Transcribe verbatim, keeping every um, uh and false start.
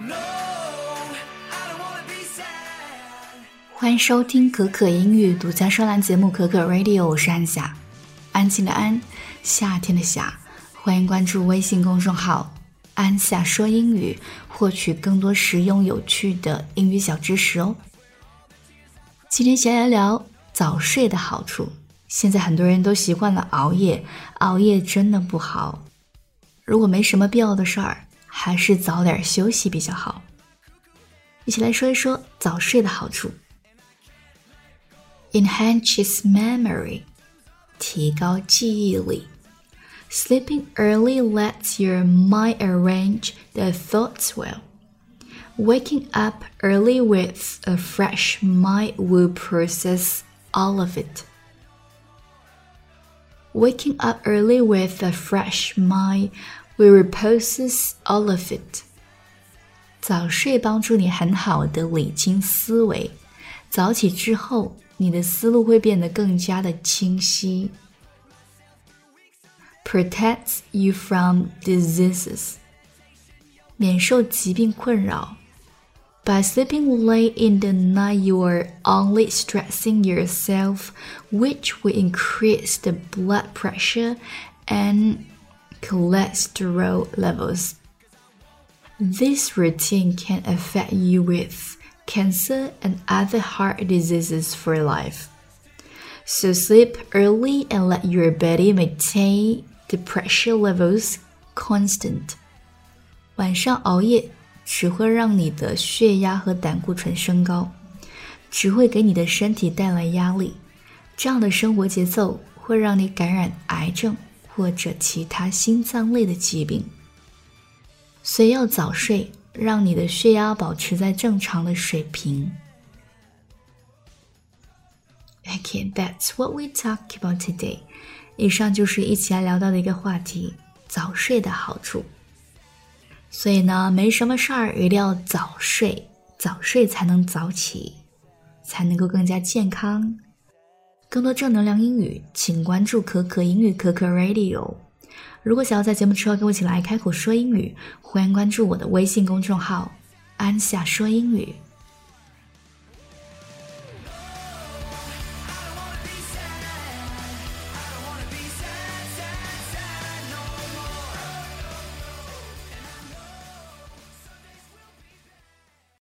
欢迎收听可可英语独家专栏节目可可 Radio， 我是安夏，安静的安，夏天的夏。欢迎关注微信公众号安夏说英语，获取更多实用有趣的英语小知识哦。今天先来聊早睡的好处。现在很多人都习惯了熬夜，熬夜真的不好。如果没什么必要的事儿，还是早点休息比较好。一起来说一说早睡的好处。Enhances memory， 提高记忆力。Sleeping early lets your mind arrange their thoughts well. Waking up early with a fresh mind will process all of it. Waking up early with a fresh mind will process all of it. 早睡帮助你很好的理清思维，早起之后，你的思路会变得更加的清晰。Protects you from diseases. 免受疾病困扰。By sleeping late in the night, you are only stressing yourself, which will increase the blood pressure and cholesterol levels. This routine can affect you with cancer and other heart diseases for life. So sleep early and let your body maintain the pressure levels constant. 晚上熬夜只会让你的血压和胆固醇升高，只会给你的身体带来压力。这样的生活节奏会让你感染癌症或者其他心脏类的疾病。所以要早睡，让你的血压保持在正常的水平。Okay, that's what we talk about today. 以上就是一起来聊到的一个话题，早睡的好处。所以呢，没什么事儿，一定要早睡，早睡才能早起，才能够更加健康。更多正能量英语，请关注可可英语可可 Radio。 如果想要在节目之后跟我一起来开口说英语，欢迎关注我的微信公众号安夏说英语。